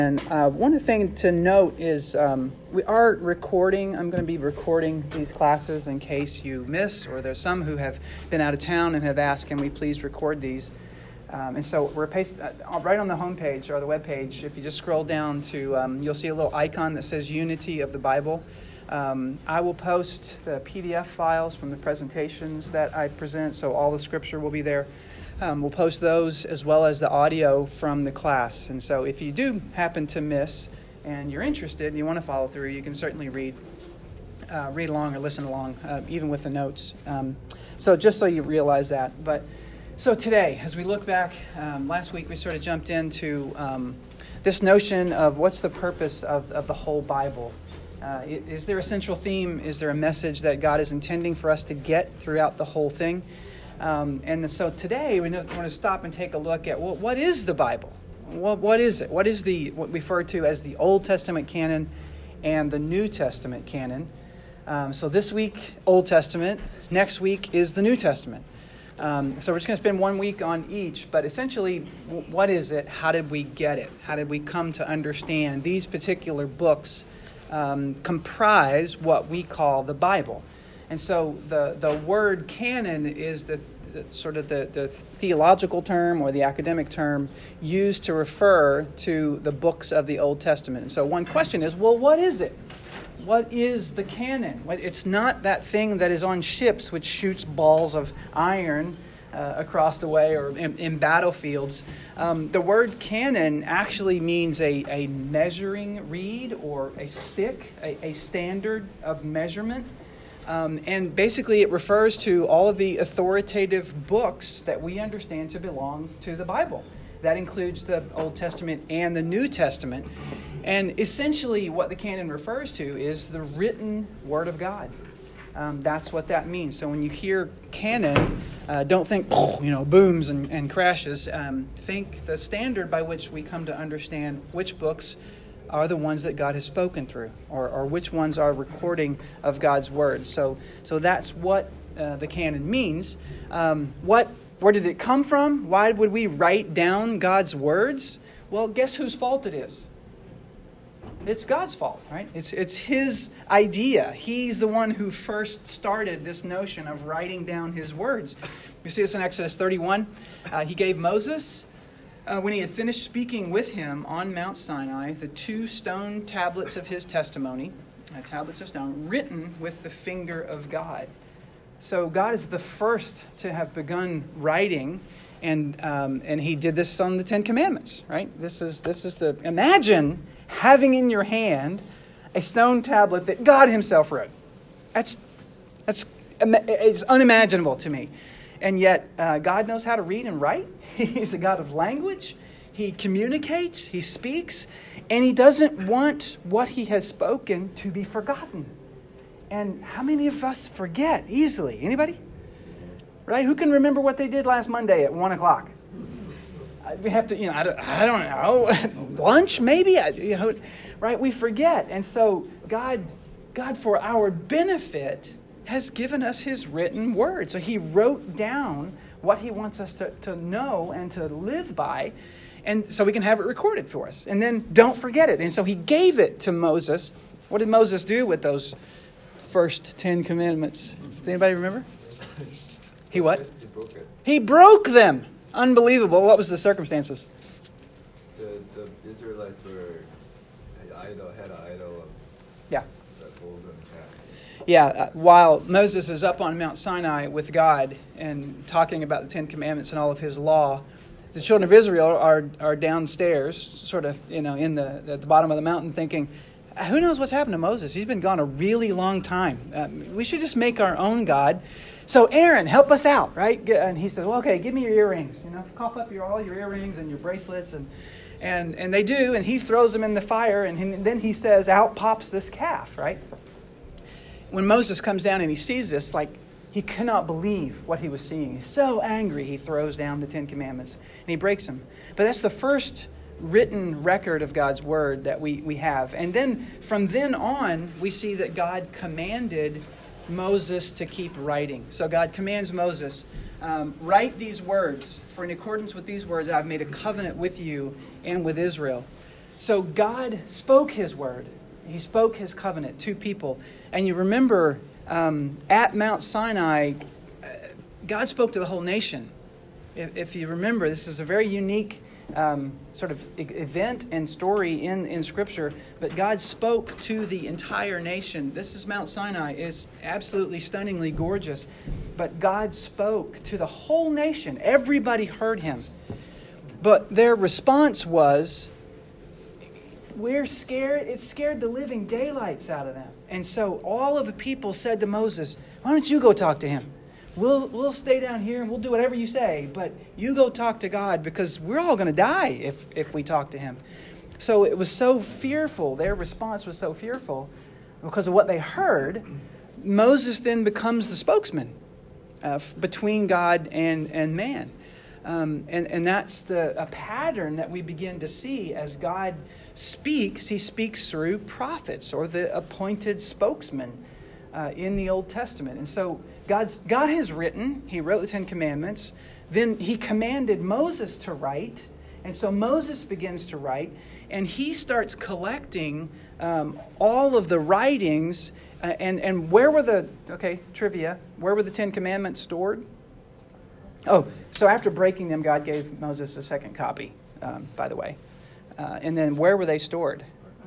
And one thing to note is we are recording. I'm going to be recording these classes in case you miss, or there's some who have been out of town and have asked, can we please record these? And so we're right on the homepage or the webpage. If you just scroll down to, you'll see a little icon that says Unity of the Bible. I will post the PDF files from the presentations that I present, so all the scripture will be there. We'll post those as well as the audio from the class. And so if you do happen to miss and you're interested and you want to follow through, you can certainly read along or listen along, even with the notes. So just so you realize that. So today, as we look back, last week we sort of jumped into this notion of what's the purpose of the whole Bible. Is there a central theme? Is there a message that God is intending for us to get throughout the whole thing? And so today we want to stop and take a look at, well, what is the Bible? What is it? What is what we refer to as the Old Testament canon and the New Testament canon? So this week, Old Testament. Next week is the New Testament. So we're just going to spend 1 week on each. But essentially, what is it? How did we get it? How did we come to understand these particular books comprise what we call the Bible? And so the word canon is the theological term or the academic term used to refer to the books of the Old Testament. And so one question is, well, what is it? What is the canon? It's not that thing that is on ships which shoots balls of iron across the way or in battlefields. The word canon actually means a measuring reed or a stick, a standard of measurement. And basically it refers to all of the authoritative books that we understand to belong to the Bible. That includes the Old Testament and the New Testament. And essentially what the canon refers to is the written Word of God. That's what that means. So when you hear canon, don't think, booms and crashes. Think the standard by which we come to understand which books are the ones that God has spoken through, or which ones are recording of God's Word. So that's what the canon means. Where did it come from? Why would we write down God's words? Well, guess whose fault it is? It's God's fault, right? It's His idea. He's the one who first started this notion of writing down His words. You see this in Exodus 31. He gave Moses, when he had finished speaking with him on Mount Sinai, the 2 stone tablets of his testimony, tablets of stone, written with the finger of God. So God is the first to have begun writing, and He did this on the 10 Commandments, right? This is the imagine having in your hand a stone tablet that God Himself wrote. It's unimaginable to me. And yet, God knows how to read and write. He's a God of language. He communicates, He speaks, and He doesn't want what He has spoken to be forgotten. And how many of us forget easily? Anybody? Right? Who can remember what they did last Monday at 1 o'clock? We have to, I don't know, lunch maybe? Right? We forget. And so God, for our benefit, has given us His written word. So He wrote down what He wants us to know and to live by, and so we can have it recorded for us. And then don't forget it. And so He gave it to Moses. What did Moses do with those first 10 commandments? Does anybody remember? He what? He broke it. He broke them. Unbelievable. What was the circumstances? The Israelites had an idol. Yeah. Yeah, while Moses is up on Mount Sinai with God and talking about the 10 Commandments and all of His law, the children of Israel are downstairs, sort of, at the bottom of the mountain thinking, who knows what's happened to Moses? He's been gone a really long time. We should just make our own God. So Aaron, help us out, right? And he said, well, okay, give me your earrings. Cough up all your earrings and your bracelets. And they do, and he throws them in the fire, and then he says, out pops this calf, right? When Moses comes down and he sees this, he cannot believe what he was seeing. He's so angry, he throws down the 10 Commandments and he breaks them. But that's the first written record of God's Word that we have. And then from then on, we see that God commanded Moses to keep writing. So God commands Moses, write these words, for in accordance with these words I've made a covenant with you and with Israel. So God spoke His word. He spoke His covenant to people. And you remember at Mount Sinai, God spoke to the whole nation. If you remember, this is a very unique sort of event and story in Scripture, but God spoke to the entire nation. This is Mount Sinai. It's absolutely stunningly gorgeous, but God spoke to the whole nation. Everybody heard Him. But their response was, we're scared. It scared the living daylights out of them. And so all of the people said to Moses, why don't you go talk to him? We'll stay down here and we'll do whatever you say, but you go talk to God because we're all going to die if we talk to Him. So it was so fearful. Their response was so fearful because of what they heard. Moses then becomes the spokesman between God and man. And that's a pattern that we begin to see as God speaks. He speaks through prophets or the appointed spokesman in the Old Testament. And so God has written. He wrote the Ten Commandments. Then He commanded Moses to write. And so Moses begins to write. And he starts collecting all of the writings. And where were trivia, where were the Ten Commandments stored? Oh, so after breaking them, God gave Moses a second copy, by the way. And then where were they stored?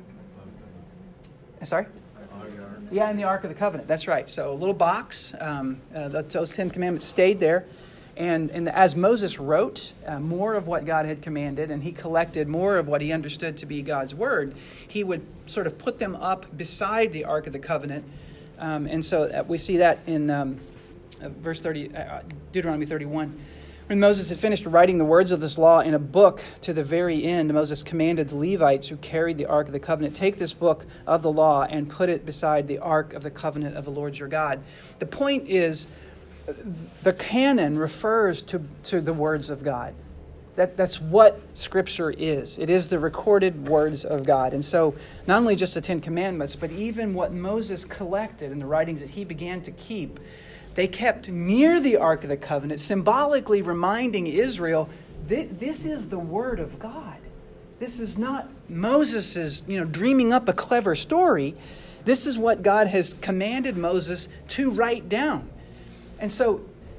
Sorry? Yeah, in the Ark of the Covenant. That's right. So a little box. Those Ten Commandments stayed there. And as Moses wrote more of what God had commanded, and he collected more of what he understood to be God's word, he would sort of put them up beside the Ark of the Covenant. And so we see that in verse 30, Deuteronomy 31. When Moses had finished writing the words of this law in a book to the very end, Moses commanded the Levites who carried the Ark of the Covenant, take this book of the law and put it beside the Ark of the Covenant of the Lord your God. The point is, the canon refers to the words of God. That's what Scripture is. It is the recorded words of God. And so not only just the Ten Commandments, but even what Moses collected in the writings that he began to keep, they kept near the Ark of the Covenant, symbolically reminding Israel, this is the Word of God. This is not Moses' dreaming up a clever story. This is what God has commanded Moses to write down. And so,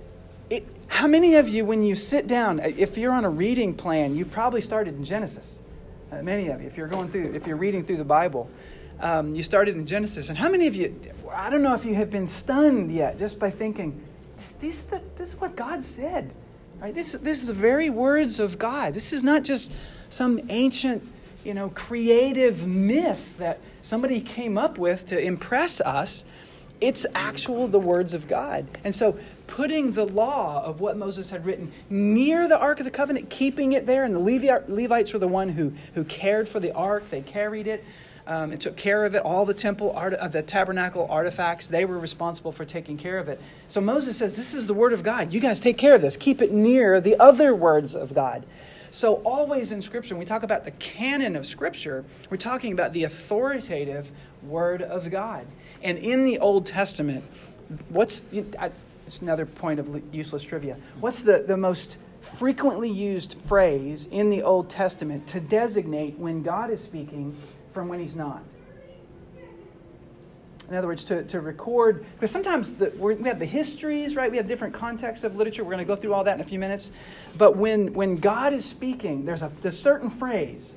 how many of you, when you sit down, if you're on a reading plan, you probably started in Genesis. Many of you, if you're reading through the Bible, you started in Genesis. And how many of you, I don't know if you have been stunned yet just by thinking, this is what God said. Right? This is the very words of God. This is not just some ancient, creative myth that somebody came up with to impress us. It's the words of God. And so putting the law of what Moses had written near the Ark of the Covenant, keeping it there, and the Levites were the one who cared for the Ark. They carried it and took care of it. All the the tabernacle artifacts, they were responsible for taking care of it. So Moses says, this is the word of God. You guys take care of this. Keep it near the other words of God. So always in Scripture, when we talk about the canon of Scripture, we're talking about the authoritative Word of God. And in the Old Testament, it's another point of useless trivia. What's the most frequently used phrase in the Old Testament to designate when God is speaking from when He's not? In other words, to record, because sometimes we have the histories, right? We have different contexts of literature. We're going to go through all that in a few minutes. But when God is speaking, there's a certain phrase.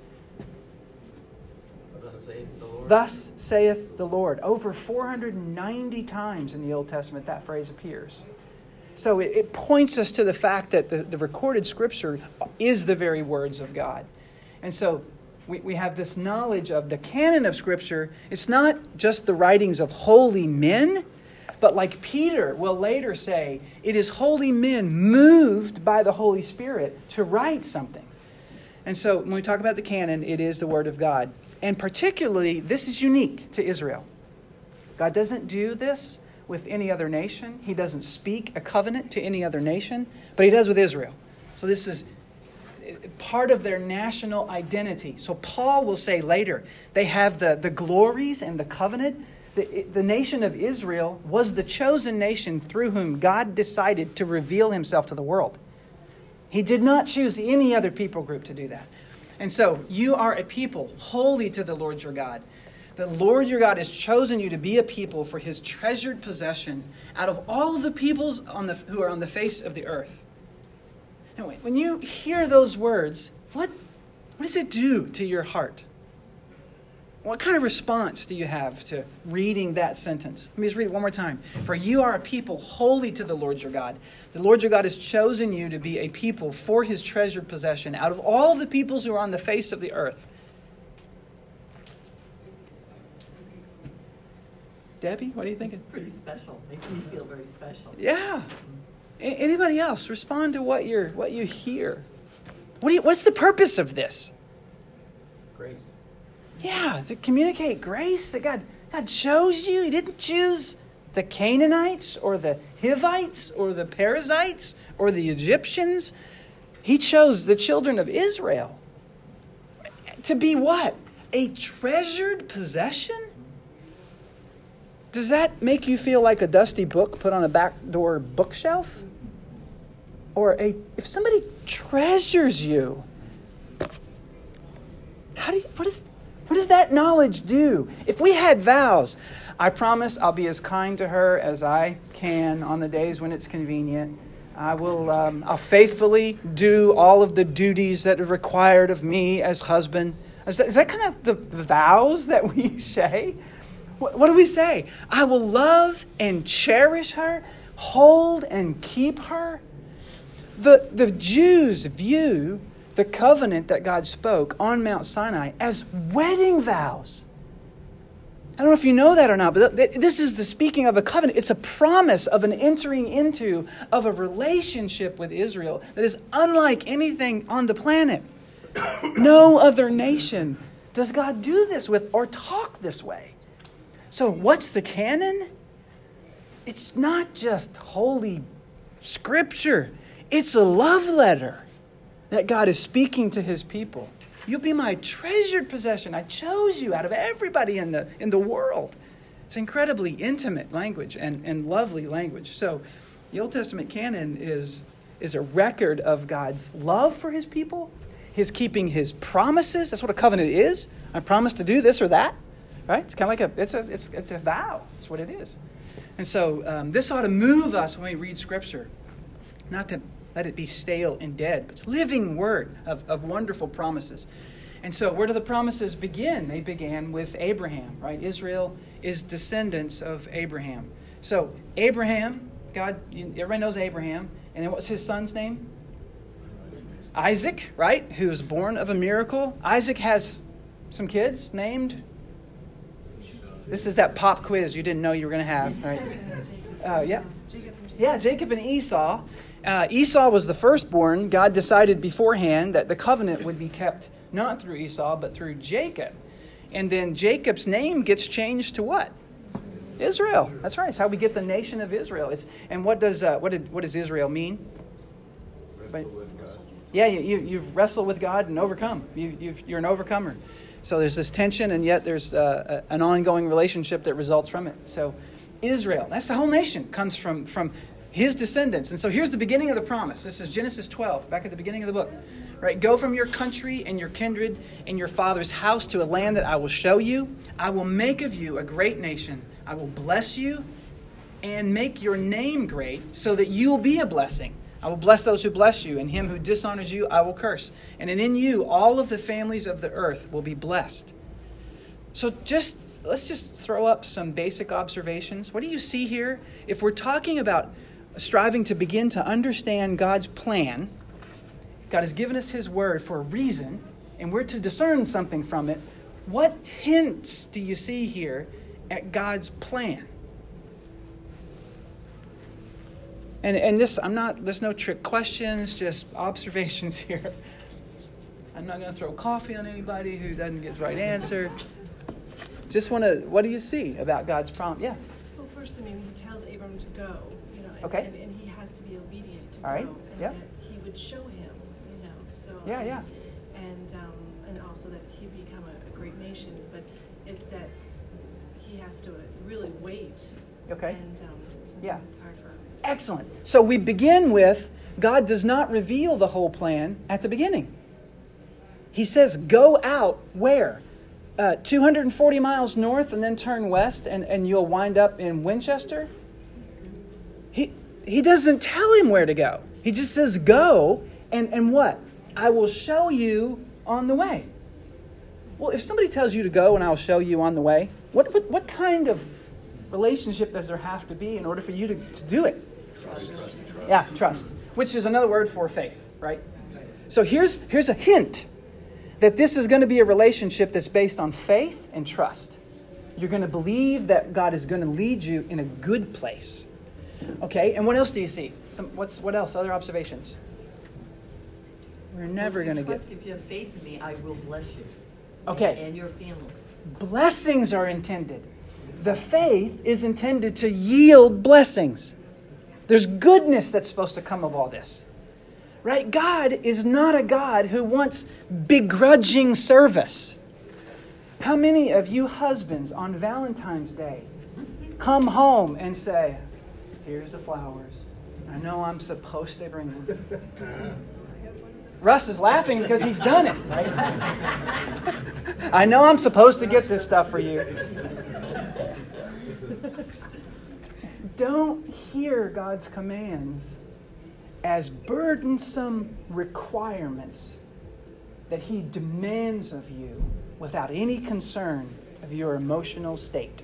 Thus saith the Lord. Over 490 times in the Old Testament that phrase appears. So it points us to the fact that the recorded Scripture is the very words of God. And so we have this knowledge of the canon of Scripture. It's not just the writings of holy men, but like Peter will later say, it is holy men moved by the Holy Spirit to write something. And so when we talk about the canon, it is the Word of God. And particularly, this is unique to Israel. God doesn't do this with any other nation. He doesn't speak a covenant to any other nation, but He does with Israel. So this is part of their national identity. So Paul will say later, they have the glories and the covenant. The nation of Israel was the chosen nation through whom God decided to reveal Himself to the world. He did not choose any other people group to do that. And so you are a people holy to the Lord your God. The Lord your God has chosen you to be a people for his treasured possession out of all of the peoples who are on the face of the earth. Now, when you hear those words, what does it do to your heart? What kind of response do you have to reading that sentence? Let me just read it one more time. For you are a people holy to the Lord your God. The Lord your God has chosen you to be a people for his treasured possession out of all of the peoples who are on the face of the earth. Debbie, what are you thinking? Pretty special. Makes me feel very special. Yeah. Anybody else? Respond to what you hear. What's the purpose of this? Grace. Yeah, to communicate grace that God chose you. He didn't choose the Canaanites or the Hivites or the Perizzites or the Egyptians. He chose the children of Israel to be what? A treasured possession? Does that make you feel like a dusty book put on a backdoor bookshelf? Or if somebody treasures you, what does that knowledge do? If we had vows, I promise I'll be as kind to her as I can on the days when it's convenient. I'll faithfully do all of the duties that are required of me as husband. Is that kind of the vows that we say? What do we say? I will love and cherish her, hold and keep her. The Jews view the covenant that God spoke on Mount Sinai as wedding vows. I don't know if you know that or not, but this is the speaking of a covenant. It's a promise of an entering into of a relationship with Israel that is unlike anything on the planet. No other nation does God do this with or talk this way. So what's the canon? It's not just holy scripture. It's a love letter that God is speaking to his people. You'll be my treasured possession. I chose you out of everybody in the world. It's incredibly intimate language and lovely language. So the Old Testament canon is a record of God's love for his people, his keeping his promises. That's what a covenant is. I promise to do this or that. Right? It's kind of like it's a vow. That's what it is. And so this ought to move us when we read Scripture. Not to let it be stale and dead, but it's a living word of wonderful promises. And so where do the promises begin? They began with Abraham, right? Israel is descendants of Abraham. So Abraham, everybody knows Abraham. And then what's his son's name? Isaac, right? Who was born of a miracle. Isaac has some kids named... This is that pop quiz you didn't know you were going to have, right? Jacob and Esau. Esau was the firstborn. God decided beforehand that the covenant would be kept not through Esau, but through Jacob. And then Jacob's name gets changed to what? Israel. That's right. It's how we get the nation of Israel. And what does Israel mean? Wrestle with God. Yeah, you wrestle with God and overcome. You're an overcomer. So there's this tension, and yet there's an ongoing relationship that results from it. So Israel, that's the whole nation, comes from his descendants. And so here's the beginning of the promise. This is Genesis 12, back at the beginning of the book. Right? Go from your country and your kindred and your father's house to a land that I will show you. I will make of you a great nation. I will bless you and make your name great so that you will be a blessing. I will bless those who bless you, and him who dishonors you I will curse. And in you all of the families of the earth will be blessed. So let's just throw up some basic observations. What do you see here? If we're talking about striving to begin to understand God's plan, God has given us his word for a reason, and we're to discern something from it. What hints do you see here at God's plan? And there's no trick questions, just observations here. I'm not going to throw coffee on anybody who doesn't get the right answer. What do you see about God's promise? Yeah. Well, first, he tells Abram to go, Okay. and he has to be obedient to All right. go. And Yeah. that he would show him, so. Yeah. And also that he'd become a great nation, but it's that he has to really wait. Okay. And Yeah. it's hard for him. Excellent. So we begin with God does not reveal the whole plan at the beginning. He says, go out where? 240 miles north and then turn west and you'll wind up in Winchester? He doesn't tell him where to go. He just says, go, and what? I will show you on the way. Well, if somebody tells you to go and I'll show you on the way, what kind of relationship does there have to be in order for you to do it? Trust. Yeah, trust. Which is another word for faith, right? So here's a hint that this is going to be a relationship that's based on faith and trust. You're going to believe that God is going to lead you in a good place. Okay, and what else do you see? What else? Other observations? We're never going to get... Trust, if you have faith in me, I will bless you. Okay. And your family. Blessings are intended. The faith is intended to yield blessings. There's goodness that's supposed to come of all this. Right? God is not a God who wants begrudging service. How many of you husbands on Valentine's Day come home and say, here's the flowers. I know I'm supposed to bring them. Russ is laughing because he's done it, right? I know I'm supposed to get this stuff for you. Don't hear God's commands as burdensome requirements that He demands of you without any concern of your emotional state.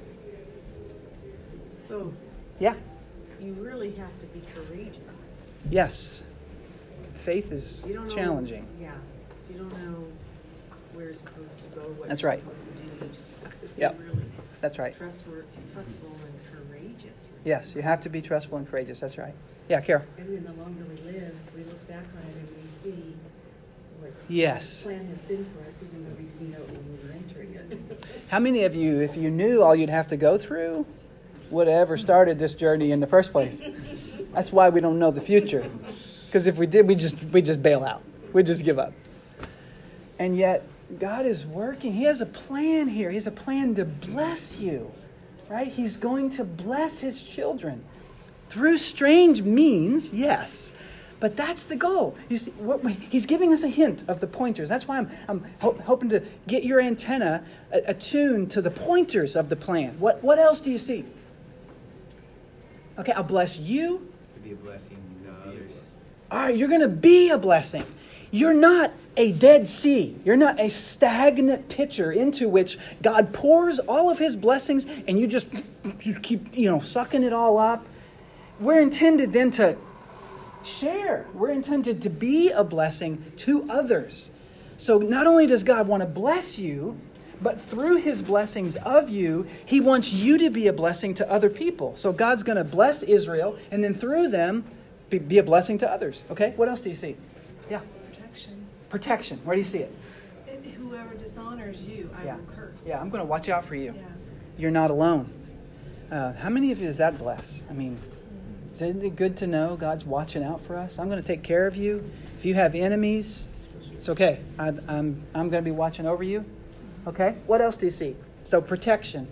So, Yeah? you really have to be courageous. Yes. Faith is You don't know, challenging. Yeah. You don't know where you're supposed to go, what That's you're right. supposed to do. You just have to be Yep. really That's right. trustful and courageous. Yes, you have to be trustful and courageous. That's right. Yeah, Carol. And then the longer we live, we look back on it and we see what Yes. the plan has been for us, even though we didn't know it when we were entering it. How many of you, if you knew all you'd have to go through, would have ever started this journey in the first place? That's why we don't know the future. Because if we did, we just bail out. We just give up. And yet, God is working. He has a plan here. He has a plan to bless you. Right? He's going to bless His children. Through strange means, yes. But that's the goal. You see, He's giving us a hint of the pointers. That's why I'm hoping to get your antenna attuned to the pointers of the plan. What else do you see? Okay, I'll bless you. To be a blessing to others. All right, you're going to be a blessing. You're not a Dead Sea. You're not a stagnant pitcher into which God pours all of His blessings and you just keep, sucking it all up. We're intended then to share. We're intended to be a blessing to others. So not only does God want to bless you, but through His blessings of you, He wants you to be a blessing to other people. So God's going to bless Israel, and then through them, be a blessing to others. Okay? What else do you see? Yeah. Protection. Where do you see it? Whoever dishonors you, I will curse. Yeah, I'm going to watch out for you. Yeah. You're not alone. How many of you does that bless? I mean, isn't it good to know God's watching out for us? I'm going to take care of you. If you have enemies, it's okay. I'm going to be watching over you. Okay? What else do you see? So protection.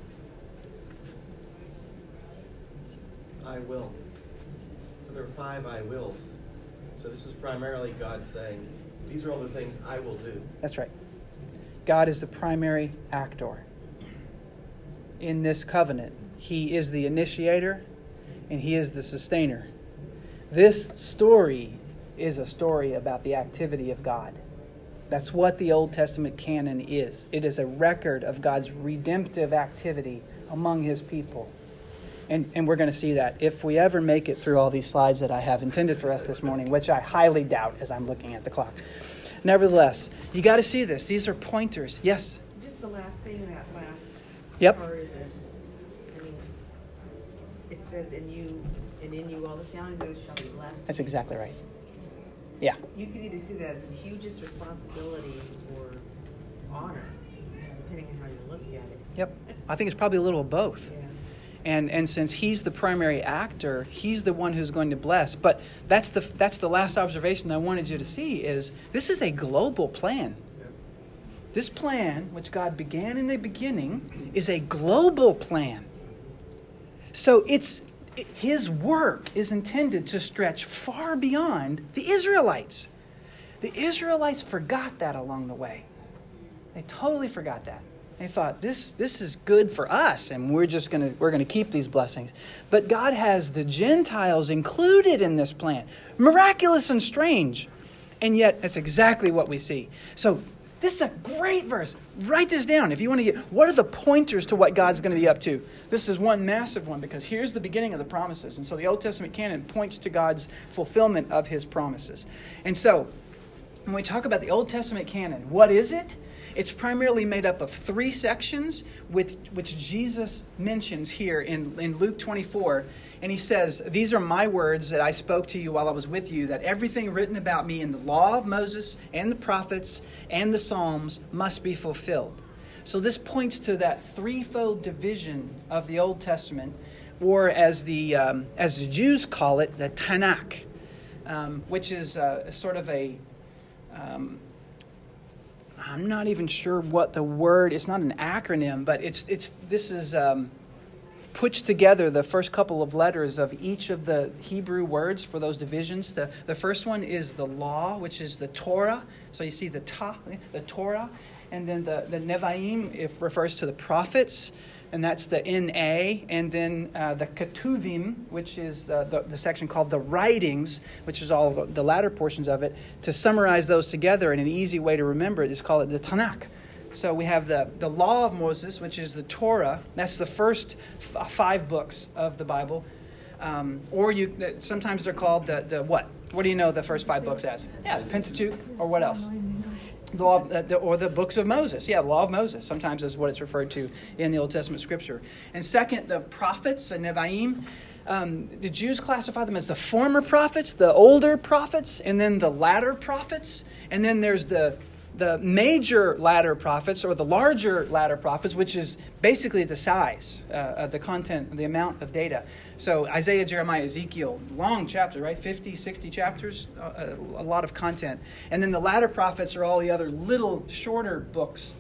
I will. So there are 5 I wills. So this is primarily God saying, these are all the things I will do. That's right. God is the primary actor in this covenant. He is the initiator and He is the sustainer. This story is a story about the activity of God. That's what the Old Testament canon is. It is a record of God's redemptive activity among His people. And we're going to see that if we ever make it through all these slides that I have intended for us this morning, which I highly doubt as I'm looking at the clock. Nevertheless, you got to see this. These are pointers. Yes? Just the last thing, that last Yep. part of this. I mean, it says, in you all the families shall be blessed. That's exactly right. Yeah. You can either see that as the hugest responsibility or honor, depending on how you look at it. Yep. I think it's probably a little of both. Yeah. And since He's the primary actor, He's the one who's going to bless. But that's the last observation I wanted you to see is this is a global plan. This plan, which God began in the beginning, is a global plan. So His work is intended to stretch far beyond the Israelites. The Israelites forgot that along the way. They totally forgot that. They thought, this is good for us, and we're gonna keep these blessings. But God has the Gentiles included in this plan. Miraculous and strange. And yet, that's exactly what we see. So, this is a great verse. Write this down if you want to get, what are the pointers to what God's going to be up to? This is one massive one, because here's the beginning of the promises. And so the Old Testament canon points to God's fulfillment of his promises. And so, when we talk about the Old Testament canon, what is it? It's primarily made up of 3 sections, which Jesus mentions here in Luke 24. And he says, these are my words that I spoke to you while I was with you, that everything written about me in the law of Moses and the prophets and the Psalms must be fulfilled. So this points to that threefold division of the Old Testament, or as the Jews call it, the Tanakh, which is sort of a... I'm not even sure what the word. It's not an acronym, but this is puts together the first couple of letters of each of the Hebrew words for those divisions. The first one is the law, which is the Torah. So you see the Torah, and then the Nevi'im, it refers to the prophets, and that's the N-A, and then the Ketuvim, which is the section called the writings, which is all the latter portions of it. To summarize those together in an easy way to remember it is call it the Tanakh. So we have the law of Moses, which is the Torah. That's the first 5 books of the Bible. Sometimes they're called the what? What do you know the first 5 books as? Yeah, the Pentateuch, or what else? The law or the books of Moses. Yeah, the law of Moses. Sometimes is what it's referred to in the Old Testament Scripture. And second, the prophets, the Nevi'im. The Jews classify them as the former prophets, the older prophets, and then the latter prophets. And then there's the major latter prophets, or the larger latter prophets, which is basically the size of the content, the amount of data. So Isaiah, Jeremiah, Ezekiel, long chapter, right? 50, 60 chapters, a lot of content. And then the latter prophets are all the other little shorter books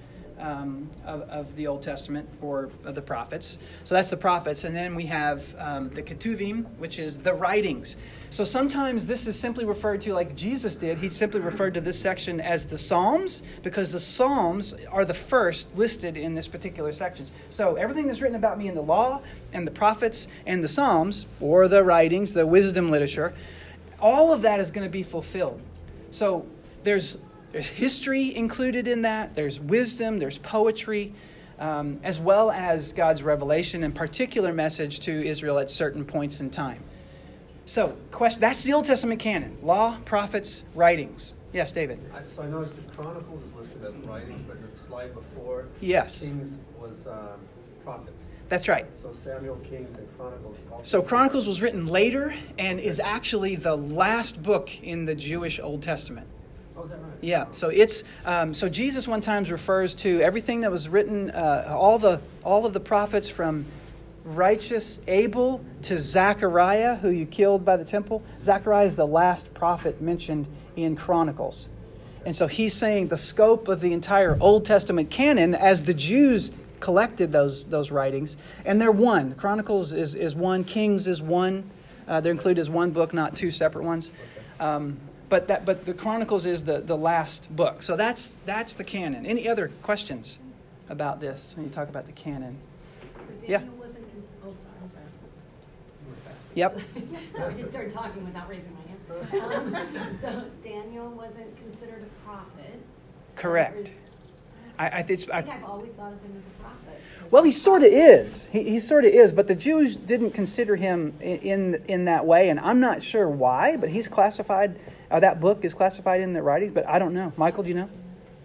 of the Old Testament, or of the prophets. So that's the prophets. And then we have the Ketuvim, which is the writings. So sometimes this is simply referred to, like Jesus did. He simply referred to this section as the Psalms, because the Psalms are the first listed in this particular section. So everything that's written about me in the law and the prophets and the Psalms, or the writings, the wisdom literature, all of that is going to be fulfilled. So there's history included in that. There's wisdom. There's poetry, as well as God's revelation and particular message to Israel at certain points in time. So, that's the Old Testament canon. Law, prophets, writings. Yes, David? So I noticed that Chronicles is listed as writings, but the slide before, yes, Kings was prophets. That's right. So Samuel, Kings, and Chronicles. So Chronicles was written later and is actually the last book in the Jewish Old Testament. Oh, is that right? Yeah, so it's so Jesus one time refers to everything that was written, all of the prophets from righteous Abel to Zechariah, who you killed by the temple. Zechariah is the last prophet mentioned in Chronicles, and so he's saying the scope of the entire Old Testament canon, as the Jews collected those writings, and they're one. Chronicles is one, Kings is one. They're included as one book, not 2 separate ones. But the Chronicles is the last book. So that's the canon. Any other questions about this when you talk about the canon? So Yeah. Daniel wasn't I'm sorry. Yep. I just started talking without raising my hand. So Daniel wasn't considered a prophet. Correct. I think I've always thought of him as a prophet. Well, he sort of is. He sort of is, but the Jews didn't consider him in that way, and I'm not sure why, but he's classified, that book is classified in the writings, but I don't know. Michael, do you know?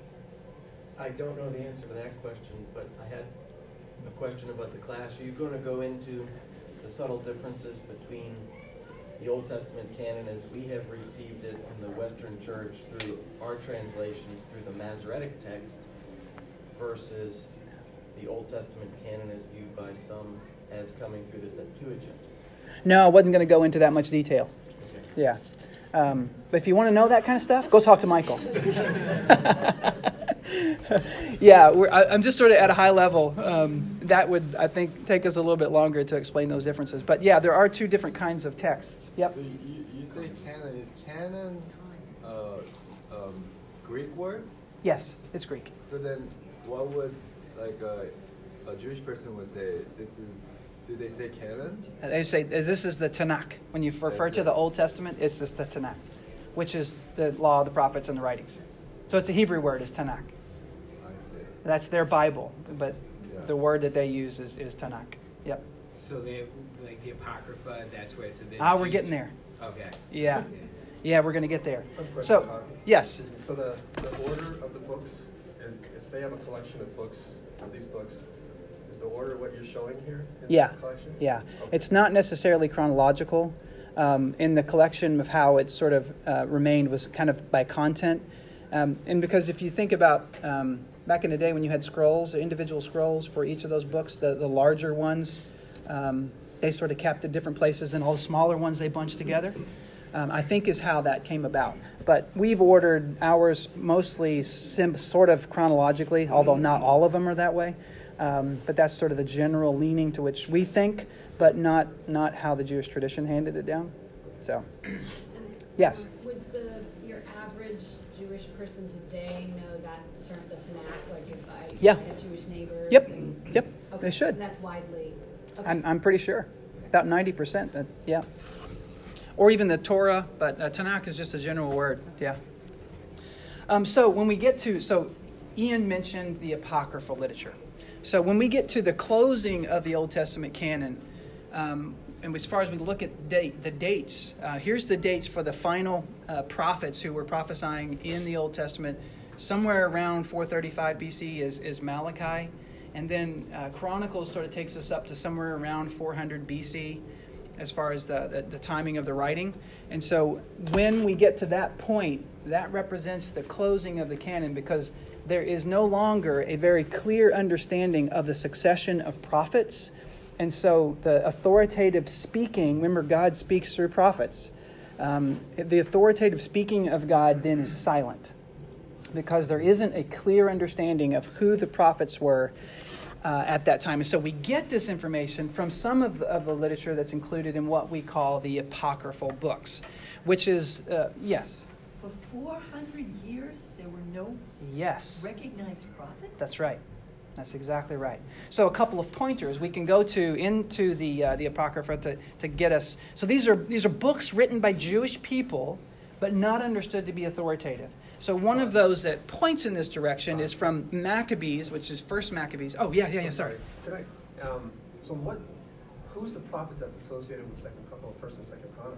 I don't know the answer to that question, but I had a question about the class. Are you going to go into the subtle differences between the Old Testament canon as we have received it in the Western Church through our translations, through the Masoretic text, versus the Old Testament canon as viewed by some as coming through the Septuagint? No, I wasn't going to go into that much detail. Okay. Yeah. But if you want to know that kind of stuff, go talk to Michael. Yeah, I'm just sort of at a high level. That would, I think, take us a little bit longer to explain those differences. But yeah, there are 2 different kinds of texts. Yep. So you say canon. Is canon Greek word? Yes, it's Greek. So then, what would like a Jewish person would say? Do they say canon? They say this is the Tanakh. When you refer to the Old Testament, it's just the Tanakh, which is the law, the prophets, and the writings. So it's a Hebrew word, it's Tanakh. I see. That's their Bible, but Yeah. the word that they use is Tanakh. Yep. So they, like the Apocrypha, that's where it's a bit. We're getting there. Okay. Yeah. Yeah, we're going to get there. One question, So, Todd. yes. So the order of the books, and if they have a collection of books, of these books, is the order what you're showing here in Yeah. the collection? Yeah. Okay. It's not necessarily chronological. In the collection of how it sort of remained was kind of by content. And because if you think about back in the day when you had scrolls, individual scrolls for each of those books, the larger ones, they sort of kept at different places, and all the smaller ones they bunched together. I think is how that came about. But we've ordered ours mostly sort of chronologically, although not all of them are that way. But that's sort of the general leaning to which we think, but not how the Jewish tradition handed it down. So, yes. Would your average Jewish person today know that term, the Tanakh? Like if I Yeah. have Jewish neighbors? Yep. and- Yep. Okay, They should. so that's widely. Okay. I'm pretty sure. About 90%. Yeah. Or even the Torah, but Tanakh is just a general word. Yeah. So when we get to, Ian mentioned the Apocryphal literature. So when we get to the closing of the Old Testament canon, and as far as we look at the dates, here's the dates for the final prophets who were prophesying in the Old Testament. Somewhere around 435 BC is Malachi. And then Chronicles sort of takes us up to somewhere around 400 BC as far as the timing of the writing. And so when we get to that point, that represents the closing of the canon, because there is no longer a very clear understanding of the succession of prophets. And so the authoritative speaking, remember God speaks through prophets. The authoritative speaking of God then is silent, because there isn't a clear understanding of who the prophets were at that time. And so we get this information from some of the literature that's included in what we call the apocryphal books, which is, yes. For 400 years, there were no Yes. recognized prophets? That's right. That's exactly right. So a couple of pointers we can go into the Apocrypha to get us. So these are books written by Jewish people, but not understood to be authoritative. So one of those that points in this direction is from Maccabees, which is First Maccabees. Oh, yeah, sorry. Can I, who's the prophet that's associated with First and Second Chronicles?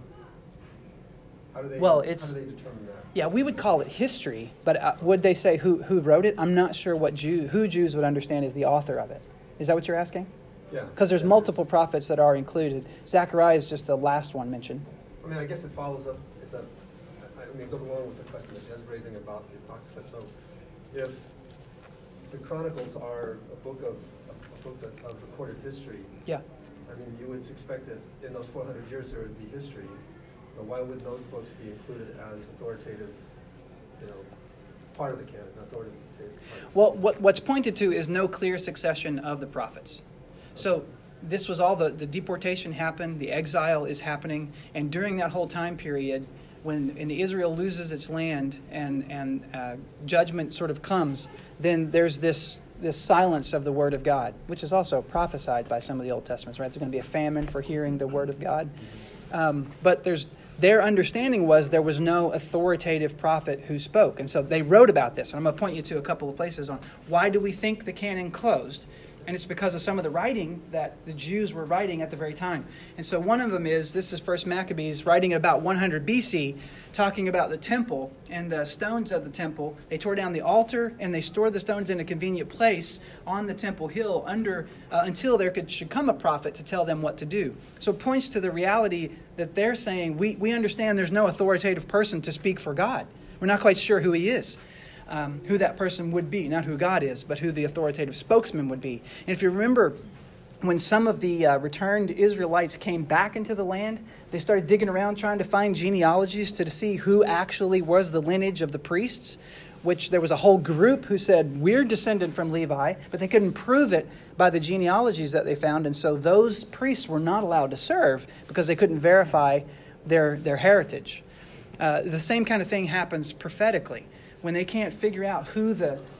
How do they determine that? Yeah, we would call it history, but would they say who wrote it? I'm not sure who Jews would understand as the author of it. Is that what you're asking? Yeah. Because there's multiple prophets that are included. Zechariah is just the last one mentioned. I mean, I guess it follows up. It goes along with the question that Ed's raising about the Apocrypha. So, if the Chronicles are a book of recorded history, Yeah. I mean, you would expect that in those 400 years there would be history. But why would those books be included as authoritative, part of the canon, authoritative part? Well, what's pointed to is no clear succession of the prophets. So this was all the deportation happened, the exile is happening, and during that whole time period, when Israel loses its land and judgment sort of comes, then there's this silence of the Word of God, which is also prophesied by some of the Old Testaments, right? There's going to be a famine for hearing the Word of God. But their understanding was there was no authoritative prophet who spoke. And so they wrote about this. And I'm going to point you to a couple of places on why do we think the canon closed. And it's because of some of the writing that the Jews were writing at the very time. And so one of them this is First Maccabees writing at about 100 BC, talking about the temple and the stones of the temple. They tore down the altar and they stored the stones in a convenient place on the temple hill until there should come a prophet to tell them what to do. So it points to the reality that they're saying, we understand there's no authoritative person to speak for God. We're not quite sure who he is. Who that person would be, not who God is, but who the authoritative spokesman would be. And if you remember, when some of the returned Israelites came back into the land, they started digging around trying to find genealogies to see who actually was the lineage of the priests, which there was a whole group who said, we're descended from Levi, but they couldn't prove it by the genealogies that they found, and so those priests were not allowed to serve because they couldn't verify their heritage. The same kind of thing happens prophetically. when they can't figure out who's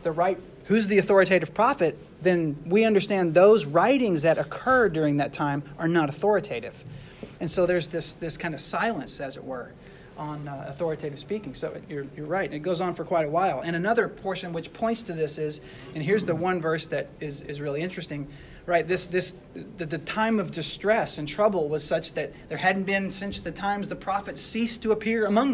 the authoritative prophet, then we understand those writings that occurred during that time are not authoritative. And so there's this kind of silence, as it were, on authoritative speaking. So you're right. It goes on for quite a while. And another portion which points to this is, and here's the one verse that is really interesting, right? The time of distress and trouble was such that there hadn't been since the times the prophets ceased to appear among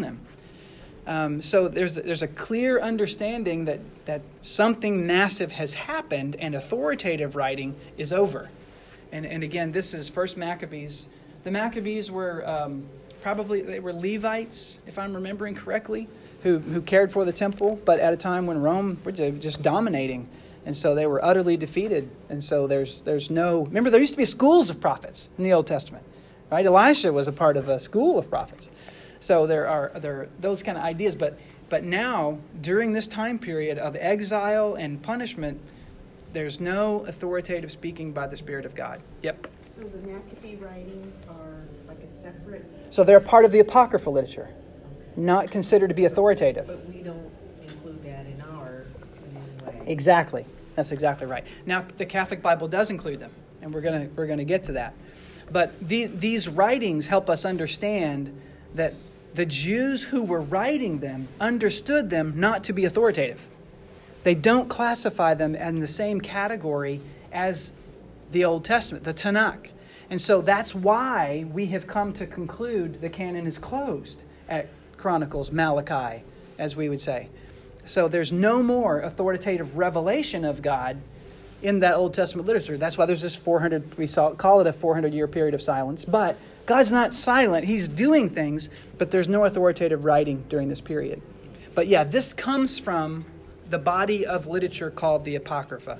them. So there's a clear understanding that something massive has happened and authoritative writing is over. And again, this is First Maccabees. The Maccabees were they were Levites, if I'm remembering correctly, who cared for the temple, but at a time when Rome was just dominating. And so they were utterly defeated. And so there's no... Remember, there used to be schools of prophets in the Old Testament, right? Elisha was a part of a school of prophets. So there are those kind of ideas. But now, during this time period of exile and punishment, there's no authoritative speaking by the Spirit of God. Yep. So the Maccabee writings are like a separate... So they're part of the apocryphal literature, not considered to be authoritative. But we don't include that in our in any way. Exactly. That's exactly right. Now, the Catholic Bible does include them, and we're gonna get to that. But these writings help us understand that the Jews who were writing them understood them not to be authoritative. They don't classify them in the same category as the Old Testament, the Tanakh. And so that's why we have come to conclude the canon is closed at Chronicles, Malachi, as we would say. So there's no more authoritative revelation of God in that Old Testament literature. That's why there's this call it a 400-year period of silence. But God's not silent. He's doing things, but there's no authoritative writing during this period. But yeah, this comes from the body of literature called the Apocrypha.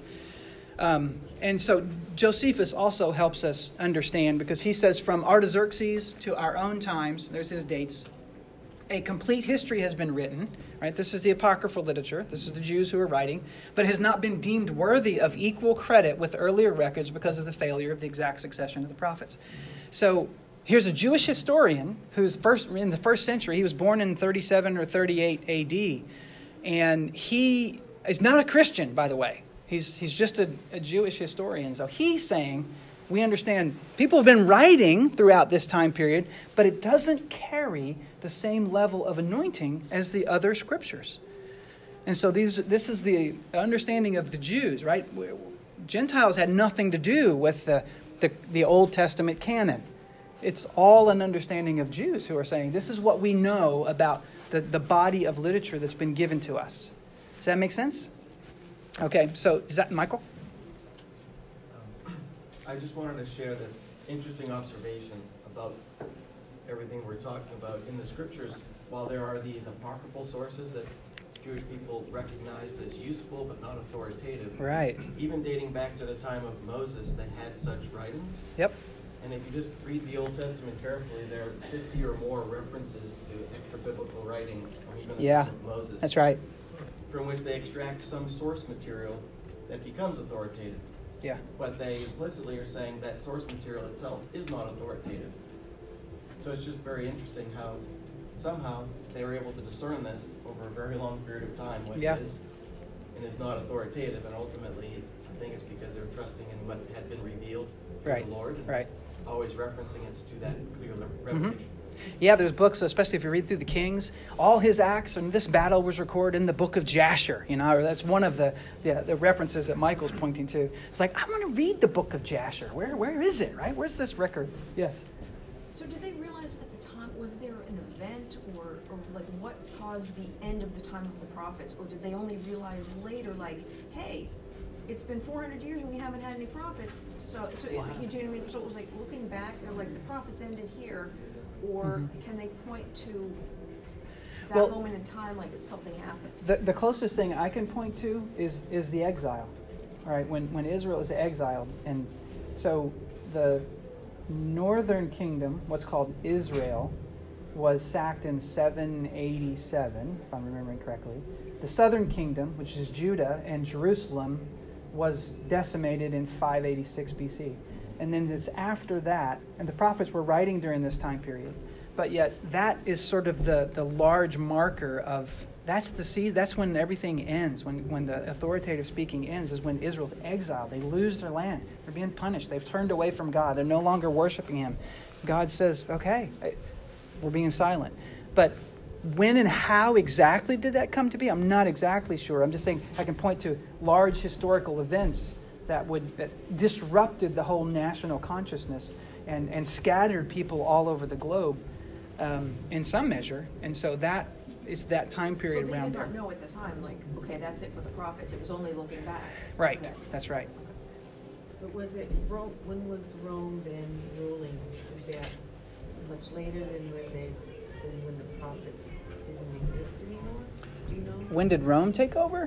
And so Josephus also helps us understand, because he says from Artaxerxes to our own times, there's his dates, a complete history has been written, right? This is the apocryphal literature. This is the Jews who are writing, but has not been deemed worthy of equal credit with earlier records because of the failure of the exact succession of the prophets. So here's a Jewish historian who's in the first century. He was born in 37 or 38 AD, and he is not a Christian, by the way. He's just a Jewish historian. So he's saying, we understand people have been writing throughout this time period, but it doesn't carry the same level of anointing as the other scriptures. And so this is the understanding of the Jews, right? Gentiles had nothing to do with the Old Testament canon. It's all an understanding of Jews who are saying, this is what we know about the body of literature that's been given to us. Does that make sense? Okay, so is that Michael? I just wanted to share this interesting observation about everything we're talking about in the scriptures. While there are these apocryphal sources that Jewish people recognized as useful but not authoritative, right? Even dating back to the time of Moses, they had such writings. Yep. And if you just read the Old Testament carefully, there are 50 or more references to extra-biblical writings from even the time of Moses. That's right. From which they extract some source material that becomes authoritative. Yeah. But they implicitly are saying that source material itself is not authoritative. So it's just very interesting how somehow they were able to discern this over a very long period of time, what is and is not authoritative. And ultimately, I think it's because they're trusting in what had been revealed to the Lord, and always referencing it to that clear revelation. Mm-hmm. Yeah, there's books, especially if you read through the Kings, all his acts, and this battle was recorded in the book of Jasher. That's one of the references that Michael's pointing to. It's like, I want to read the book of Jasher. Where is it, right? Where's this record? Yes. So did they realize at the time, was there an event or like what caused the end of the time of the prophets? Or did they only realize later, like, hey, it's been 400 years and we haven't had any prophets. So Wow. you know what I mean? So it was like looking back, they're like, the prophets ended here. Or can they point to that moment in time like something happened? The closest thing I can point to is the exile. All right, when Israel is exiled. And so the northern kingdom, what's called Israel, was sacked in 787, if I'm remembering correctly. The southern kingdom, which is Judah and Jerusalem, was decimated in 586 BC. And then it's after that, and the prophets were writing during this time period, but yet that is sort of the large marker of That's the seed. That's when everything ends. When the authoritative speaking ends is when Israel's exiled. They lose their land. They're being punished. They've turned away from God. They're no longer worshiping Him. God says, okay, we're being silent. But when and how exactly did that come to be? I'm not exactly sure. I'm just saying I can point to large historical events that disrupted the whole national consciousness and scattered people all over the globe in some measure. And so that it's that time period So around they there. did not know at the time, like, okay, that's it for the prophets. It was only looking back. Right. Okay. That's right. But was it Rome, when was Rome then ruling? Was that much later than when the prophets didn't exist anymore? Do you know? When did Rome take over?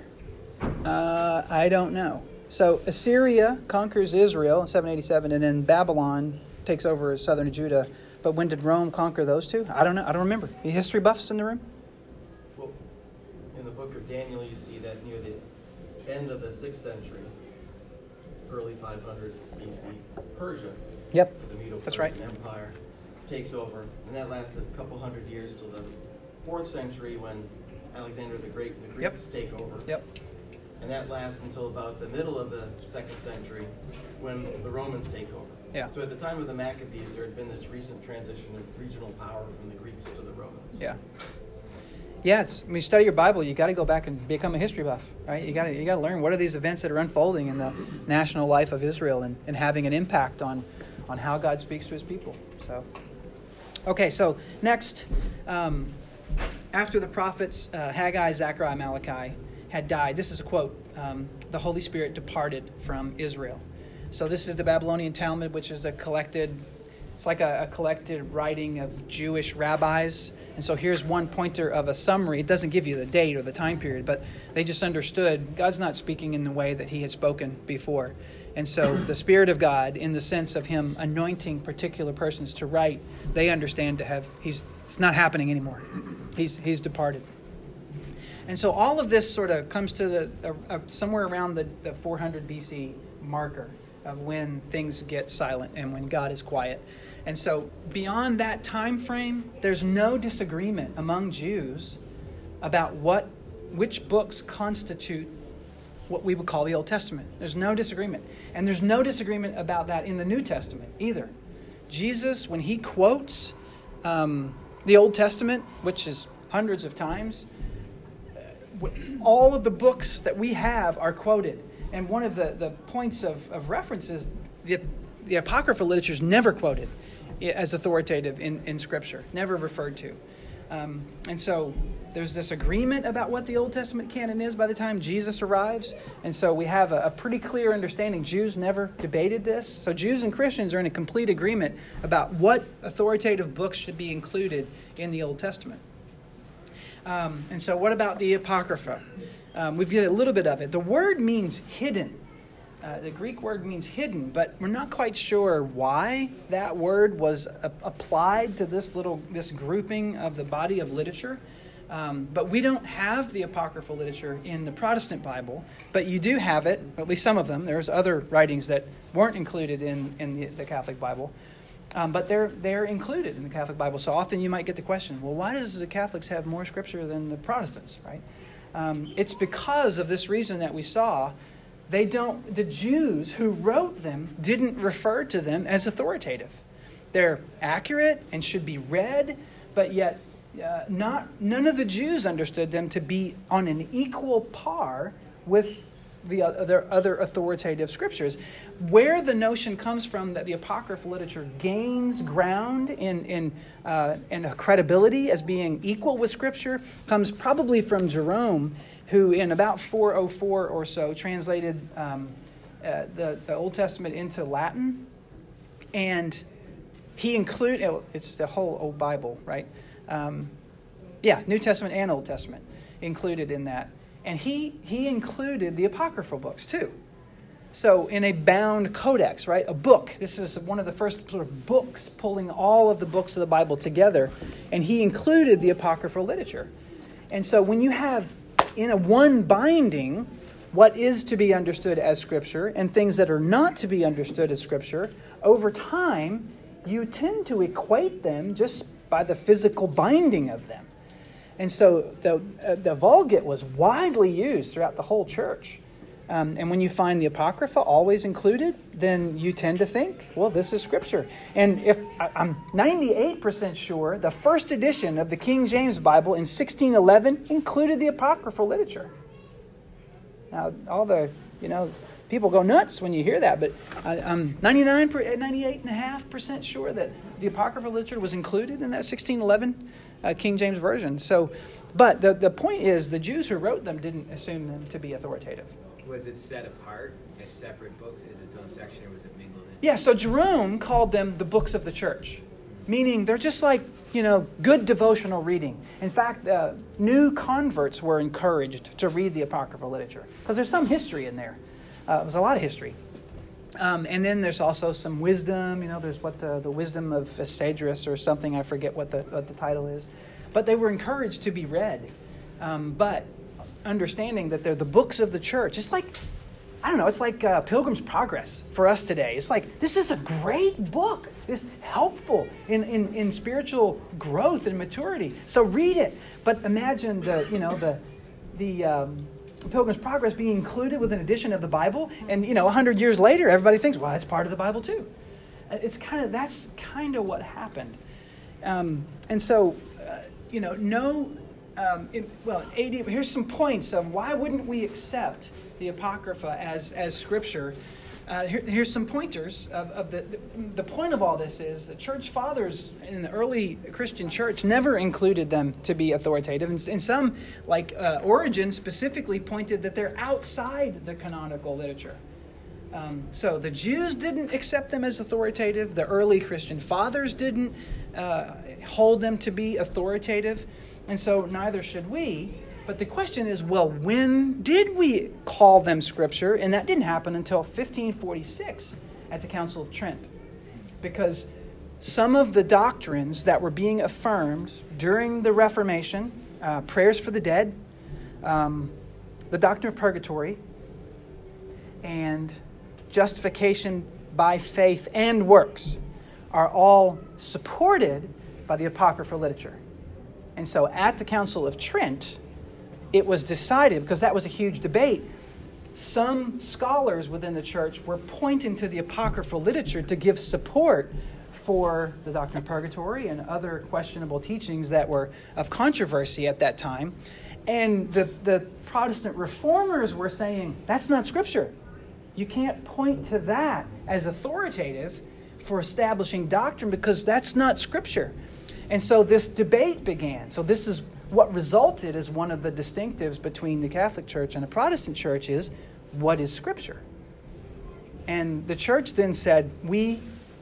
I don't know. So Assyria conquers Israel in 787, and then Babylon takes over southern Judah. But when did Rome conquer those two? I don't know. I don't remember. Any history buffs in the room? Well, in the book of Daniel, you see that near the end of the 6th century, early 500 BC, Persia, Yep. the That's Medo-Persian right. Empire, takes over. And that lasted a couple hundred years till the 4th century when Alexander the Great and the Greeks take over. Yep. And that lasts until about the middle of the 2nd century when the Romans take over. Yeah. So at the time of the Maccabees, there had been this recent transition of regional power from the Greeks to the Romans. Yeah. Yeah, when you study your Bible, you got to go back and become a history buff, right? You got to learn what are these events that are unfolding in the national life of Israel and having an impact on how God speaks to His people. So, okay, so next, after the prophets Haggai, Zechariah, Malachi had died, this is a quote: "The Holy Spirit departed from Israel." So this is the Babylonian Talmud, which is it's like a collected writing of Jewish rabbis. And so here's one pointer of a summary. It doesn't give you the date or the time period, but they just understood God's not speaking in the way that He had spoken before. And so the Spirit of God, in the sense of Him anointing particular persons to write, they understand it's not happening anymore. He's departed. And so all of this sort of comes to somewhere around the 400 BC marker of when things get silent and when God is quiet. And so beyond that time frame, there's no disagreement among Jews about which books constitute what we would call the Old Testament. There's no disagreement. And there's no disagreement about that in the New Testament either. Jesus, when He quotes the Old Testament, which is hundreds of times, all of the books that we have are quoted. And one of the points of reference is the Apocryphal literature is never quoted as authoritative in Scripture, never referred to. And so there's this agreement about what the Old Testament canon is by the time Jesus arrives. And so we have a pretty clear understanding. Jews never debated this. So Jews and Christians are in a complete agreement about what authoritative books should be included in the Old Testament. And so what about the Apocrypha? We've got a little bit of it. The word means hidden. The Greek word means hidden, but we're not quite sure why that word was applied to this grouping of the body of literature. But we don't have the Apocryphal literature in the Protestant Bible, but you do have it, or at least some of them. There's other writings that weren't included in the Catholic Bible. But they're included in the Catholic Bible. So often you might get the question, well, why does the Catholics have more Scripture than the Protestants, right? It's because of this reason that we saw. The Jews who wrote them didn't refer to them as authoritative. They're accurate and should be read, but yet none of the Jews understood them to be on an equal par with the other authoritative scriptures. Where the notion comes from that the Apocryphal literature gains ground in credibility as being equal with Scripture comes probably from Jerome, who in about 404 or so translated the Old Testament into Latin. And he it's the whole Old Bible, right? New Testament and Old Testament included in that. And he included the Apocryphal books too. So in a bound codex, right, a book. This is one of the first sort of books pulling all of the books of the Bible together. And he included the Apocryphal literature. And so when you have in a one binding what is to be understood as Scripture and things that are not to be understood as Scripture, over time you tend to equate them just by the physical binding of them. And so the Vulgate was widely used throughout the whole church. And when you find the Apocrypha always included, then you tend to think, well, this is Scripture. And if I'm 98% sure the first edition of the King James Bible in 1611 included the Apocryphal literature. Now, all the, people go nuts when you hear that, but I'm 98.5% sure that the Apocryphal literature was included in that 1611 King James Version. So, but the point is, the Jews who wrote them didn't assume them to be authoritative. Was it set apart as separate books, as its own section, or was it mingled in? Yeah, so Jerome called them the books of the church, meaning they're just like, good devotional reading. In fact, new converts were encouraged to read the Apocryphal literature because there's some history in there. There's a lot of history. And then there's also some wisdom. There's what the wisdom of Esdras or something. I forget what the title is. But they were encouraged to be read. But understanding that they're the books of the church. It's like, it's like Pilgrim's Progress for us today. It's like, this is a great book. It's helpful in spiritual growth and maturity. So read it. But imagine the Pilgrim's Progress being included with an edition of the Bible, and 100 years later, everybody thinks, well, it's part of the Bible too. That's kind of what happened, and so here's some points of why wouldn't we accept the Apocrypha as Scripture. Here's some pointers of the point of all this is the church fathers in the early Christian church never included them to be authoritative. And some, like Origen, specifically pointed that they're outside the canonical literature. So the Jews didn't accept them as authoritative. The early Christian fathers didn't hold them to be authoritative. And so neither should we. But the question is, well, when did we call them Scripture? And that didn't happen until 1546 at the Council of Trent. Because some of the doctrines that were being affirmed during the Reformation, prayers for the dead, the doctrine of purgatory, and justification by faith and works, are all supported by the Apocryphal literature. And so at the Council of Trent, it was decided, because that was a huge debate, some scholars within the church were pointing to the Apocryphal literature to give support for the doctrine of purgatory and other questionable teachings that were of controversy at that time. And the Protestant reformers were saying, that's not Scripture. You can't point to that as authoritative for establishing doctrine because that's not Scripture. And so this debate began. So this is what resulted as one of the distinctives between the Catholic Church and the Protestant Church is, what is Scripture? And the Church then said, we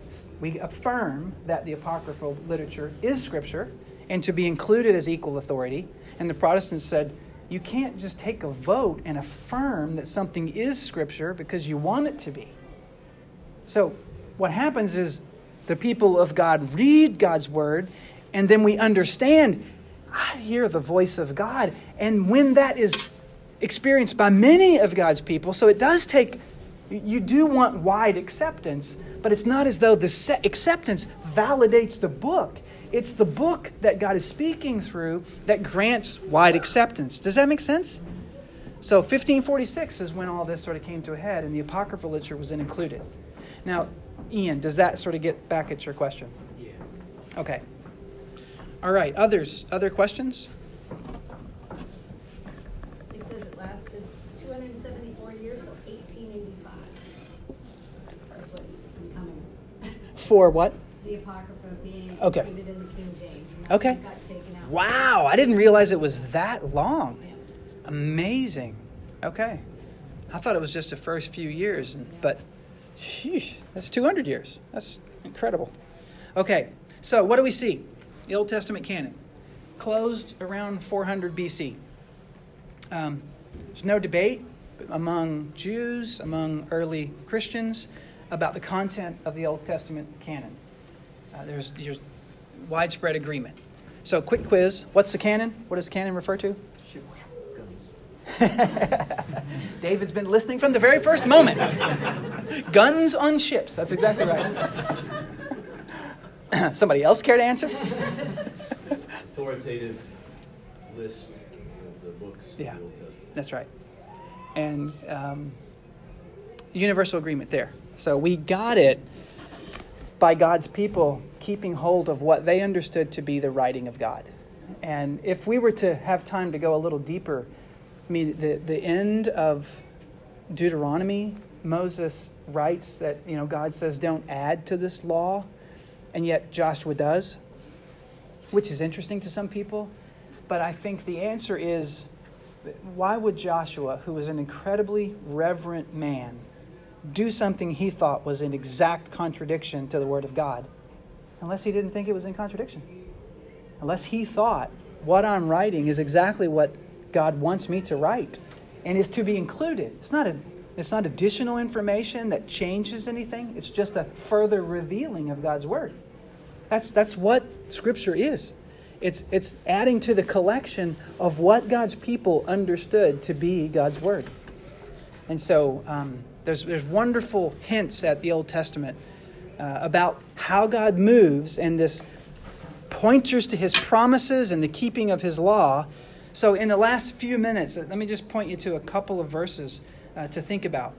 affirm that the Apocryphal literature is Scripture and to be included as equal authority. And the Protestants said, you can't just take a vote and affirm that something is Scripture because you want it to be. So what happens is the people of God read God's Word, and then we understand, I hear the voice of God. And when that is experienced by many of God's people, so it does take, you do want wide acceptance, but it's not as though the acceptance validates the book. It's the book that God is speaking through that grants wide acceptance. Does that make sense? So 1546 is when all this sort of came to a head, and the Apocryphal literature was then included. Now, Ian, does that sort of get back at your question? Yeah. Okay. All right. Other questions? It says it lasted 274 years till 1885. That's what I'm coming. For what? The Apocrypha being Okay. included in the King James. And Okay. it got taken out. Wow, I didn't realize it was that long. Yeah. Amazing. Okay. I thought it was just the first few years, but sheesh, that's 200 years. That's incredible. Okay, so what do we see? The Old Testament canon. Closed around 400 BC. There's no debate among Jews, among early Christians, about the content of the Old Testament canon. There's widespread agreement. So, quick quiz. What's the canon? What does canon refer to? David's been listening from the very first moment. Guns on ships. That's exactly right. Somebody else care to answer? Authoritative list of the books Yeah. of the Old Testament. That's right. And universal agreement there. So we got it by God's people keeping hold of what they understood to be the writing of God. And if we were to have time to go a little deeper, I mean, the end of Deuteronomy, Moses writes that, God says don't add to this law, and yet Joshua does, which is interesting to some people. But I think the answer is, why would Joshua, who was an incredibly reverent man, do something he thought was in exact contradiction to the Word of God, unless he didn't think it was in contradiction? Unless he thought, what I'm writing is exactly what God wants me to write and is to be included. It's not additional information that changes anything. It's just a further revealing of God's Word. That's what Scripture is. It's adding to the collection of what God's people understood to be God's Word. And so there's wonderful hints at the Old Testament about how God moves, and this pointers to His promises and the keeping of His law. So in the last few minutes, let me just point you to a couple of verses to think about.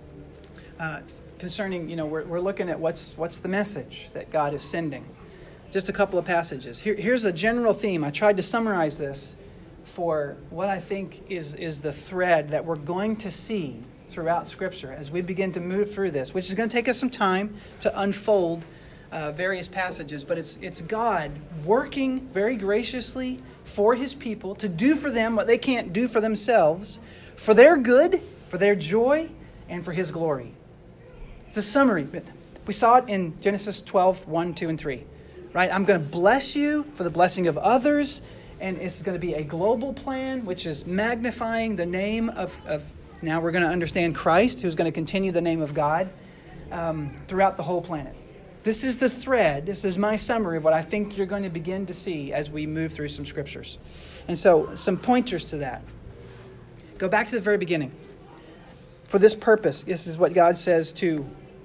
Concerning, we're looking at what's the message that God is sending. Just a couple of passages. Here's a general theme. I tried to summarize this for what I think is the thread that we're going to see throughout Scripture as we begin to move through this, which is going to take us some time to unfold various passages. But it's God working very graciously for His people to do for them what they can't do for themselves, for their good, for their joy, and for His glory. It's a summary. We saw it in Genesis 12, 1, 2, and 3. Right? I'm going to bless you for the blessing of others, and it's going to be a global plan, which is magnifying the name of now we're going to understand Christ, who's going to continue the name of God throughout the whole planet. This is the thread. This is my summary of what I think you're going to begin to see as we move through some scriptures. And so, some pointers to that. Go back to the very beginning. For this purpose, this is what God says to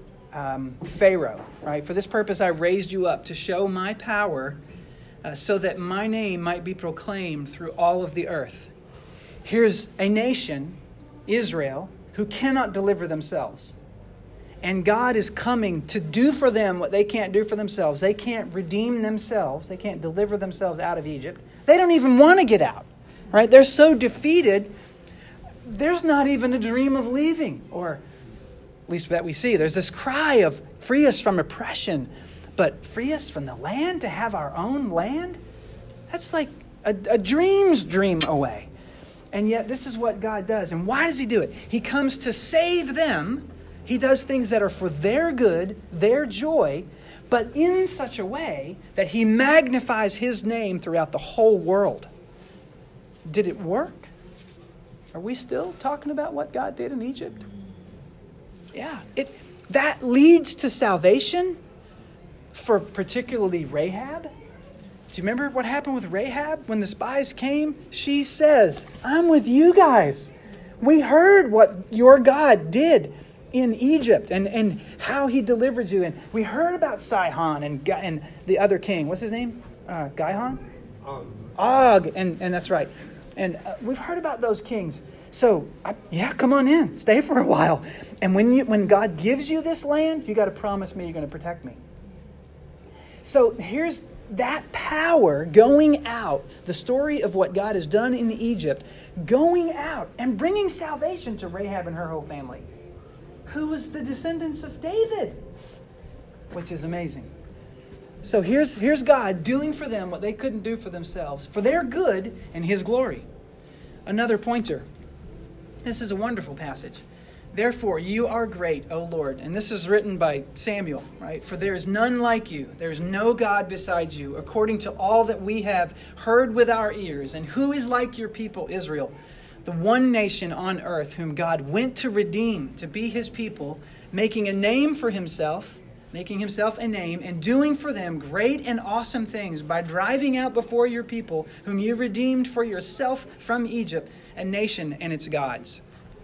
Pharaoh, right? For this purpose I raised you up to show my power so that my name might be proclaimed through all of the earth. Here's a nation, Israel, who cannot deliver themselves. And God is coming to do for them what they can't do for themselves. They can't redeem themselves. They can't deliver themselves out of Egypt. They don't even want to get out, right? They're so defeated, there's not even a dream of leaving, or at least that we see. There's this cry of free us from oppression, but free us from the land, to have our own land? That's like a dream's dream away. And yet this is what God does. And why does He do it? He comes to save them. He does things that are for their good, their joy, but in such a way that He magnifies His name throughout the whole world. Did it work? Are we still talking about what God did in Egypt? Yeah, that leads to salvation for particularly Rahab. Do you remember what happened with Rahab when the spies came? She says, I'm with you guys. We heard what your God did in Egypt and how He delivered you. And we heard about Sihon and the other king. What's his name? Gihon? Og. And that's right. And we've heard about those kings. So, come on in. Stay for a while. And when God gives you this land, you got to promise me you're going to protect me. So here's that power going out. The story of what God has done in Egypt, going out and bringing salvation to Rahab and her whole family, who was the descendants of David, which is amazing. So here's God doing for them what they couldn't do for themselves, for their good and His glory. Another pointer. This is a wonderful passage. Therefore, you are great, O Lord. And this is written by Samuel, right? For there is none like you. There is no God besides you, according to all that we have heard with our ears. And who is like your people, Israel, the one nation on earth whom God went to redeem, to be His people, making a name for Himself, making Himself a name, and doing for them great and awesome things by driving out before your people, whom you redeemed for yourself from Egypt, a nation and its gods.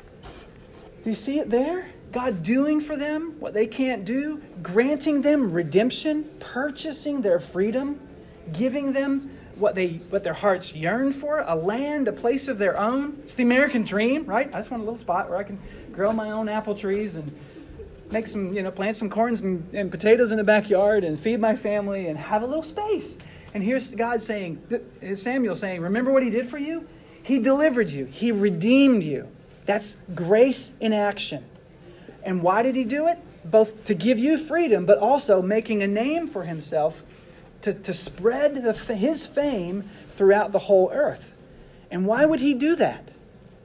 Do you see it there? God doing for them what they can't do, granting them redemption, purchasing their freedom, giving them what their hearts yearn for, a land, a place of their own. It's the American dream, right? I just want a little spot where I can grow my own apple trees and make some, plant some corns and potatoes in the backyard and feed my family and have a little space. And here's God saying, Samuel saying, remember what he did for you? He delivered you. He redeemed you. That's grace in action. And why did he do it? Both to give you freedom, but also making a name for himself to spread his fame throughout the whole earth. And why would he do that?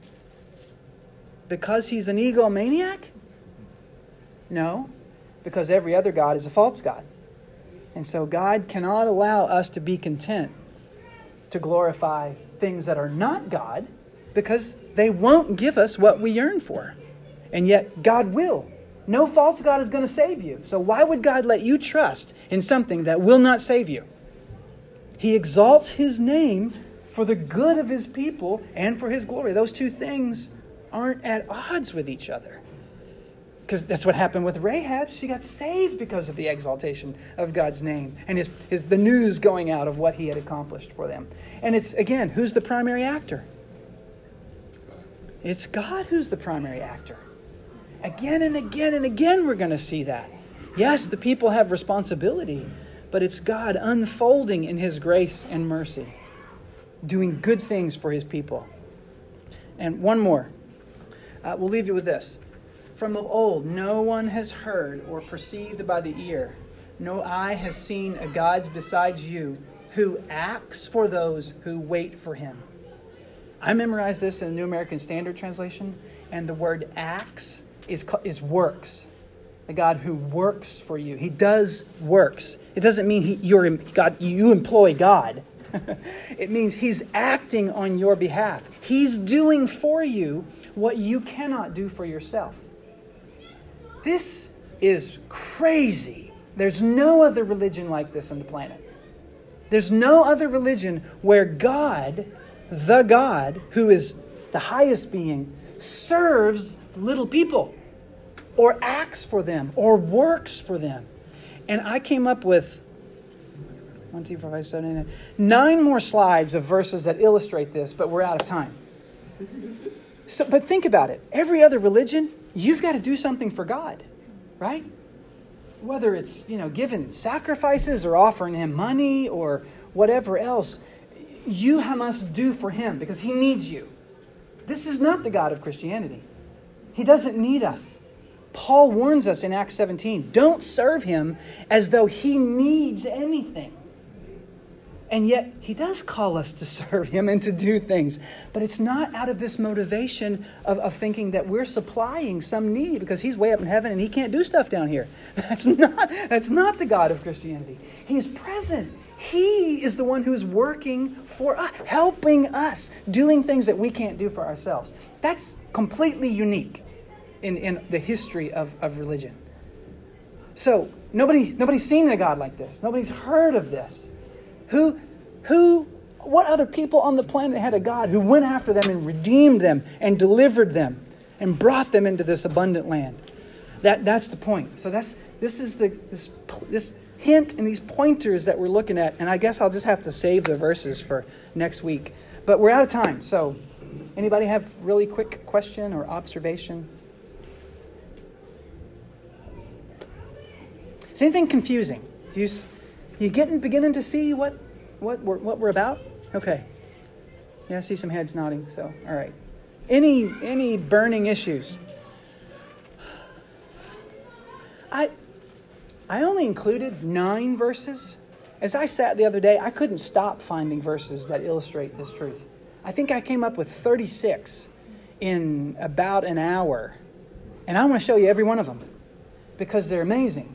Because he's an egomaniac? No, because every other god is a false god. And so God cannot allow us to be content to glorify things that are not God, because they won't give us what we yearn for. And yet God will. No false god is going to save you. So why would God let you trust in something that will not save you? He exalts his name for the good of his people and for his glory. Those two things aren't at odds with each other. Because that's what happened with Rahab. She got saved because of the exaltation of God's name and the news going out of what he had accomplished for them. And it's, again, who's the primary actor? It's God who's the primary actor. Again and again and again we're going to see that. Yes, the people have responsibility, but it's God unfolding in his grace and mercy, doing good things for his people. And one more. We'll leave you with this. From of old, no one has heard or perceived by the ear. No eye has seen a God besides you who acts for those who wait for him. I memorized this in the New American Standard Translation, and the word acts is works. The God who works for you. He does works. It doesn't mean you employ God. It means he's acting on your behalf. He's doing for you what you cannot do for yourself. This is crazy. There's no other religion like this on the planet. There's no other religion where God, the God, who is the highest being, serves little people or acts for them or works for them. And I came up with 1, 2, 4, 5, 7, 8, 9 more slides of verses that illustrate this, but we're out of time. But think about it. Every other religion, you've got to do something for God, right? Whether it's, giving sacrifices or offering him money or whatever else, you must do for him because he needs you. This is not the God of Christianity. He doesn't need us. Paul warns us in Acts 17, don't serve him as though he needs anything. And yet, he does call us to serve him and to do things. But it's not out of this motivation of thinking that we're supplying some need because he's way up in heaven and he can't do stuff down here. That's not the God of Christianity. He's present. He is the one who's working for us, helping us, doing things that we can't do for ourselves. That's completely unique in the history of religion. So, nobody's seen a God like this. Nobody's heard of this. What other people on the planet had a God who went after them and redeemed them and delivered them and brought them into this abundant land? That's the point. So this is this hint and these pointers that we're looking at. And I guess I'll just have to save the verses for next week. But we're out of time. So anybody have really quick question or observation? Is anything confusing? You beginning to see what we're about? Okay. Yeah, I see some heads nodding. So, all right. Any burning issues? I only included 9 verses. As I sat the other day, I couldn't stop finding verses that illustrate this truth. I think I came up with 36 in about an hour. And I want to show you every one of them because they're amazing.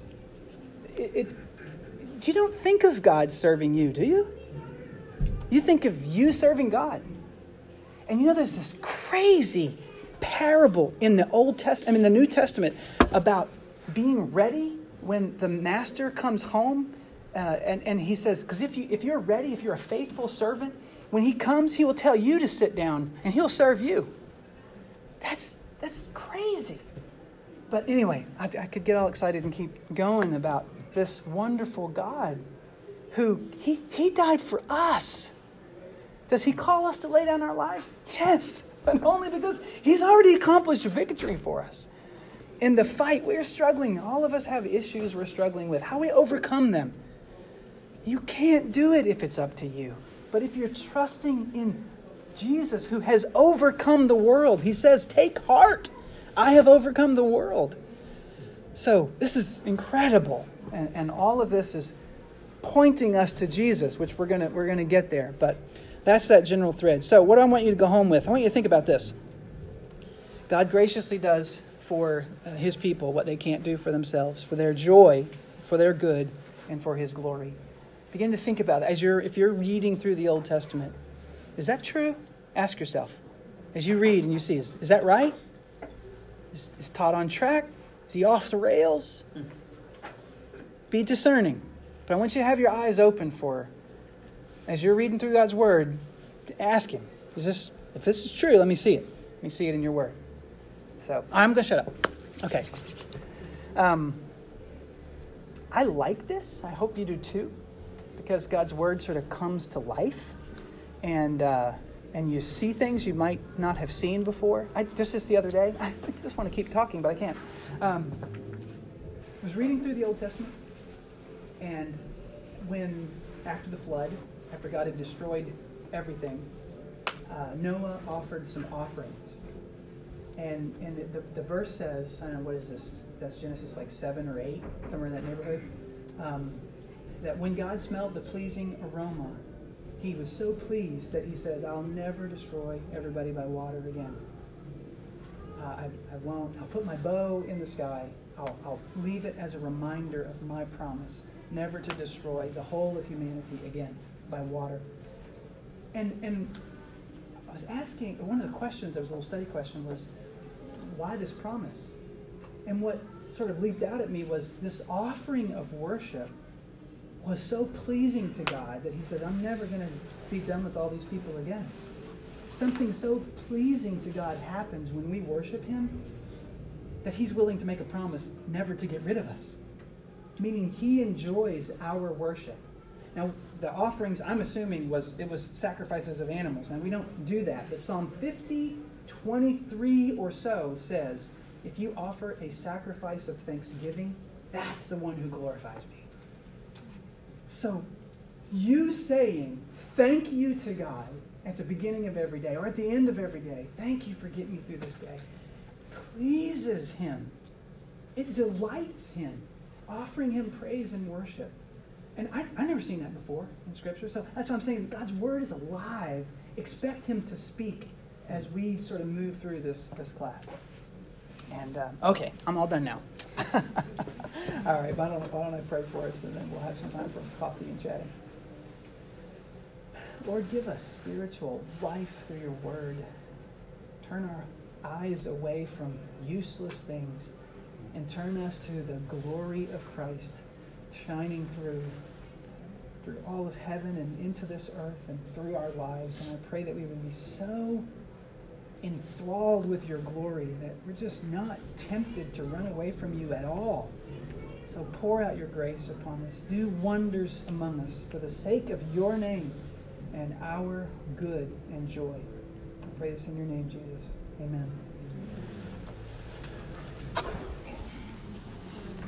You don't think of God serving you, do you? You think of you serving God. And there's this crazy parable in the the New Testament about being ready when the master comes home. And he says, because if you're ready, if you're a faithful servant, when he comes, he will tell you to sit down and he'll serve you. That's crazy. But anyway, I could get all excited and keep going about this wonderful God He died for us. Does he call us to lay down our lives? Yes, but only because he's already accomplished victory for us. In the fight, we're struggling. All of us have issues we're struggling with. How we overcome them. You can't do it if it's up to you. But if you're trusting in Jesus, who has overcome the world, he says, take heart. I have overcome the world. So this is incredible. And all of this is pointing us to Jesus, which we're gonna get there. But that's that general thread. So what I want you to go home with, I want you to think about this. God graciously does for his people what they can't do for themselves, for their joy, for their good, and for his glory. Begin to think about it. If you're reading through the Old Testament, is that true? Ask yourself. As you read and you see, is that right? Is Todd on track? Is he off the rails? Be discerning. But I want you to have your eyes open for, as you're reading through God's Word, to ask him, if this is true, let me see it. Let me see it in your Word. So I'm going to shut up. Okay. I like this. I hope you do too. Because God's Word sort of comes to life. And you see things you might not have seen before. Just the other day, I just want to keep talking, but I can't. I was reading through the Old Testament. And when, after the flood, after God had destroyed everything, Noah offered some offerings. And the verse says, I don't know, what is this? That's Genesis 7 or 8, somewhere in that neighborhood. That when God smelled the pleasing aroma, he was so pleased that he says, I'll never destroy everybody by water again. I won't. I'll put my bow in the sky. I'll leave it as a reminder of my promise never to destroy the whole of humanity again by water. And I was asking, one of the questions, that was a little study question, was why this promise? And what sort of leaped out at me was this offering of worship was so pleasing to God that he said, I'm never going to be done with all these people again. Something so pleasing to God happens when we worship him that he's willing to make a promise never to get rid of us. Meaning he enjoys our worship. Now, the offerings, I'm assuming, was sacrifices of animals. Now, we don't do that. But Psalm 50:23 or so says, if you offer a sacrifice of thanksgiving, that's the one who glorifies me. So, you saying thank you to God at the beginning of every day or at the end of every day, thank you for getting me through this day, pleases him. It delights him. Offering him praise and worship. And I've never seen that before in Scripture. So that's what I'm saying. God's Word is alive. Expect him to speak as we sort of move through this class. And, okay, I'm all done now. All right, why don't I pray for us, and then we'll have some time for coffee and chatting. Lord, give us spiritual life through your Word. Turn our eyes away from useless things and turn us to the glory of Christ shining through all of heaven and into this earth and through our lives. And I pray that we would be so enthralled with your glory that we're just not tempted to run away from you at all. So pour out your grace upon us. Do wonders among us for the sake of your name and our good and joy. I pray this in your name, Jesus. Amen.